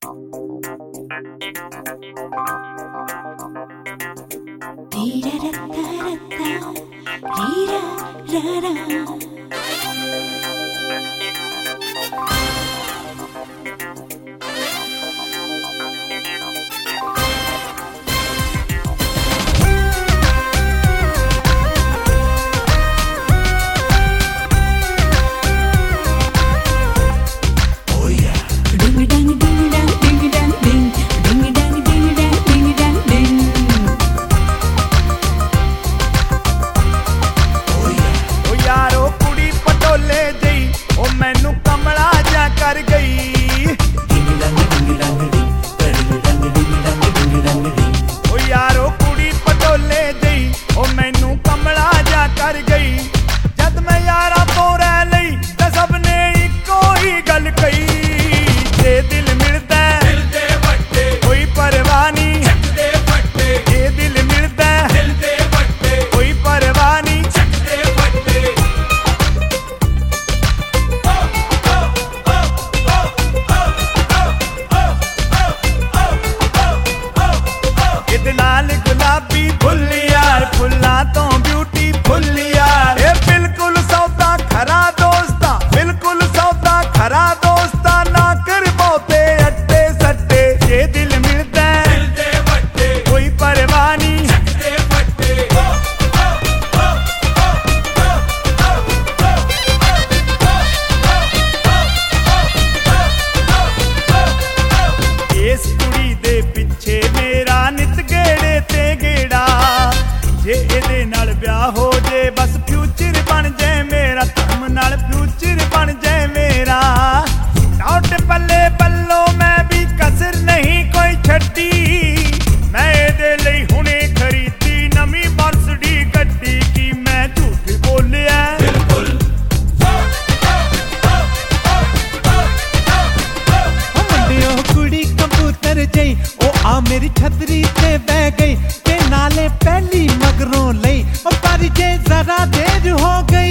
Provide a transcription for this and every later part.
मेरी छतरी ते बह गई ते नाले पहली मगरों लई पर जे जरा देर हो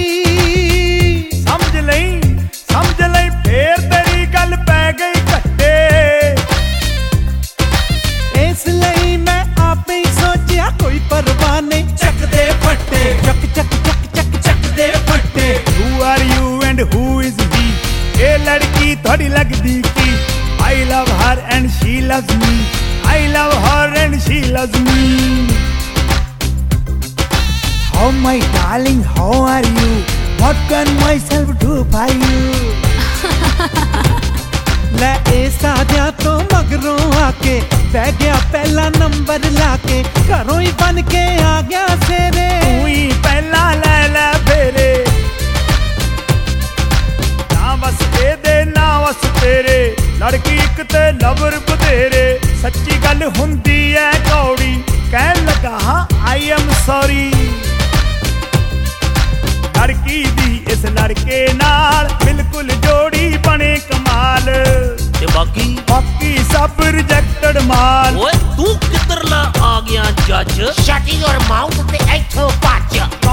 गई समझ लई फेर तेरी गल पै गई घट्टे इस लई मैं आपे ही सोचिया कोई परवाह नहीं चक दे फट्टे चक चक चक चक चक दे फट्टे Who are you and who is he? ये लड़की थोड़ी लगदी की I love her and she loves me. I love her and she loves me. Oh my darling, how are you? What can myself do for you? ले ए सादिया तो मगरों आके बह गया पहला नंबर लाके घरों ही बन के आ गया सेरे तू ही पहला ले फेरे ना बस ए दे ना बस तेरे लड़की एक ते लवर बतेरे सच्ची गल हुंदी ऐ कौड़ी कहन लगा हाँ आई एम सॉरी लड़की दी इस लड़के नाल बिल्कुल जोड़ी बने कमाल ते बाकी सब रिजेक्टेड माल ओए तू किधर ला आ गया जज Shut your mouth ਤੇ ਇੱਥੋਂ ਭੱਜ